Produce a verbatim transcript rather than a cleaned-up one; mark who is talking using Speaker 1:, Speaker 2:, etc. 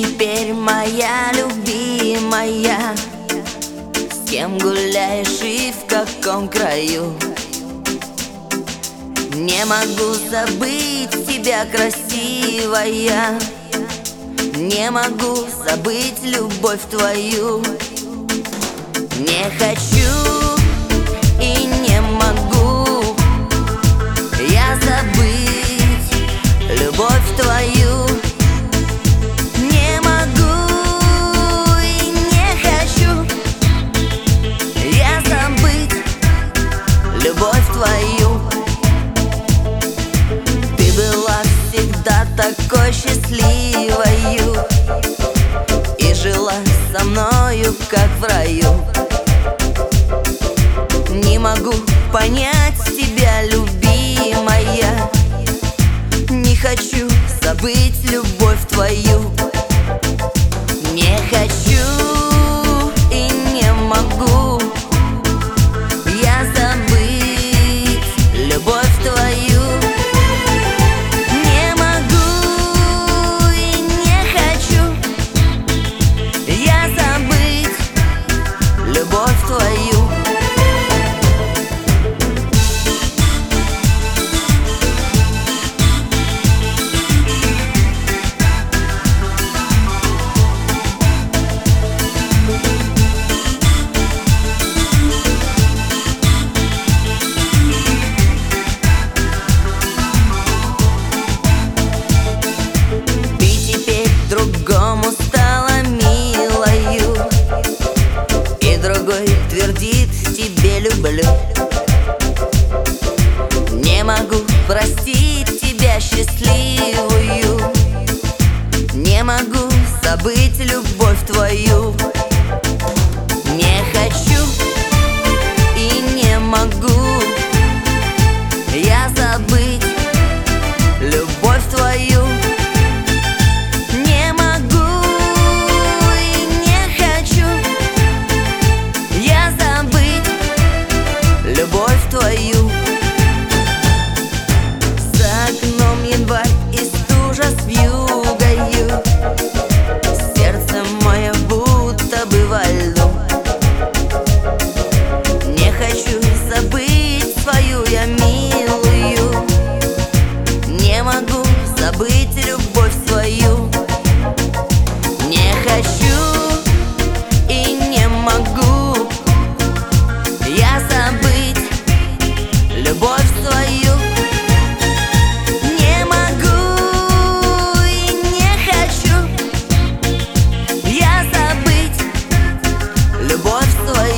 Speaker 1: теперь моя любимая? С кем гуляешь и в каком краю? Не могу забыть тебя, красивая. Не могу забыть любовь твою. Не хочу и не могу я забыть любовь твою. Не могу и не хочу я забыть любовь твою. Ты была всегда такой счастливою и жила со мною, как в раю. Не могу понять тебя, любимая. Не хочу забыть любовь твою. Не хочу и не могу я забыть любовь твою. Не могу и не хочу я забыть любовь твою. Другому стала милою, и другой твердит тебе люблю. Не могу простить тебя, счастливую. Не могу забыть любовь твою. Не хочу и не могу я забыть любовь твою. Любовь твою. За окном январь и стужа с вьюгою. Сердце мое будто бы во льду. Не хочу забыть свою я милую. Не могу забыть любовь свою. Не хочу и не могу я забыть любовь свою. Не могу и не хочу я забыть любовь свою.